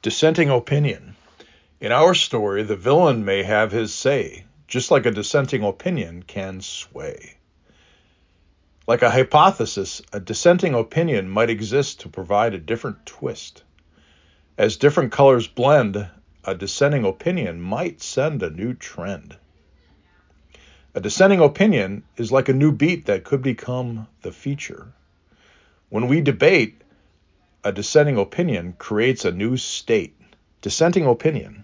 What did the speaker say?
Dissenting opinion. In our story, the villain may have his say, just like a dissenting opinion can sway. Like a hypothesis, a dissenting opinion might exist to provide a different twist. As different colors blend, a dissenting opinion might send a new trend. A dissenting opinion is like a new beat that could become the feature. When we debate, a dissenting opinion creates a new state. Dissenting opinion.